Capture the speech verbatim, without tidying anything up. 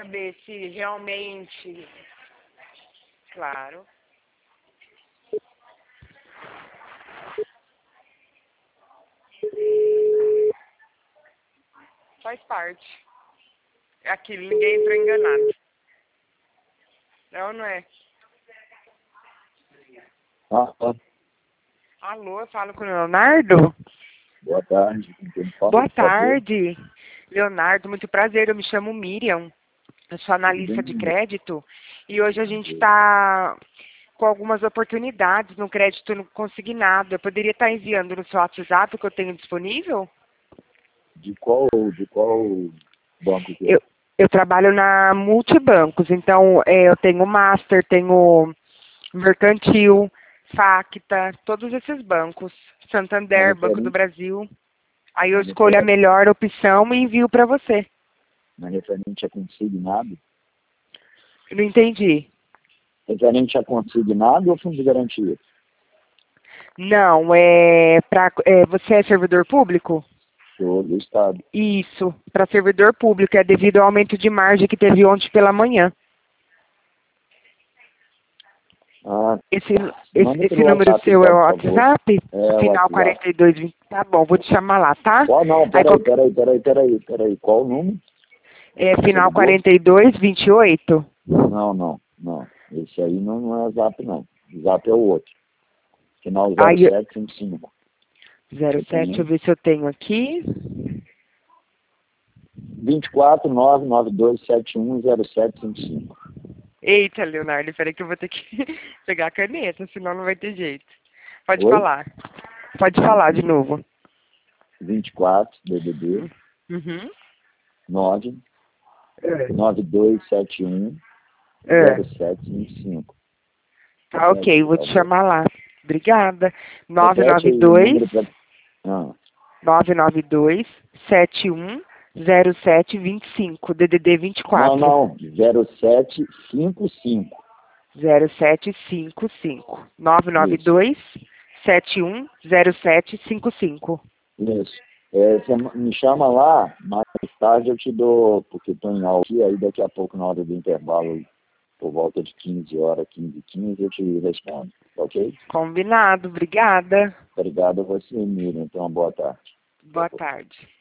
saber se realmente... Claro. Faz parte. É aquilo, ninguém entrou enganado. Não, não é? Ah, ah, Alô, eu falo com o Leonardo? boa tarde. Com quem fala, Boa por favor? tarde, Leonardo. Muito prazer, eu me chamo Miriam. Eu sou Tudo analista de bem? crédito e hoje a gente está com algumas oportunidades no crédito no consignado. Eu poderia estar enviando no seu WhatsApp que eu tenho disponível? De qual, de qual banco que é? Eu, eu trabalho na Multibancos, então é, eu tenho Master, tenho Mercantil, Facta, todos esses bancos. Mas Santander, Banco do referente, Brasil. Aí eu mas escolho a referente, melhor opção e envio para você. mas referente a consignado? Não entendi. Referente a consignado ou fundo de garantia? Não, é, pra, é você é servidor público? Sou do Estado. Isso, para servidor público, é devido ao aumento de margem que teve ontem pela manhã. Ah, Esse, esse, manda esse pelo número WhatsApp, seu é então, o por favor. WhatsApp? É, o Final WhatsApp. quarenta e dois vinte. Tá bom, vou te chamar lá, tá? Qual não? Aí, Peraí, qual- peraí, peraí, peraí, peraí. Qual o número? é Você final ligou? quarenta e dois vinte e oito? Não, não, não. Esse aí não, não é Zap, não. Zap é o outro. Final zero Aí, sete cinco cinco. zero Você sete, tem deixa eu aí? ver se eu tenho aqui. vinte e quatro, nove nove dois sete um zero sete cinco cinco. Eita, Leonardo, peraí que eu vou ter que pegar a caneta, senão não vai ter jeito. Pode Oi? falar. Pode falar de novo. vinte e quatro, D D D, Uhum. nove É. nove dois sete um É. zero sete cinco cinco. Tá Repete, ok, por vou te favor. chamar lá. Obrigada. nove Repete nove aí o dois, número para... Ah, nove nove dois, sete um zero sete dois cinco, D D D vinte e não, quatro. não. zero sete cinco cinco. zero sete cinco cinco. nove nove Isso, dois, sete um zero sete cinco cinco. isso. É, você me chama lá, mais tarde eu te dou, porque estou em aula aqui, aí daqui a pouco, na hora do intervalo, por volta de quinze horas, quinze e quinze, eu te respondo, ok? Combinado, obrigada. Obrigado a você, Miriam. Então, boa tarde. Boa tarde.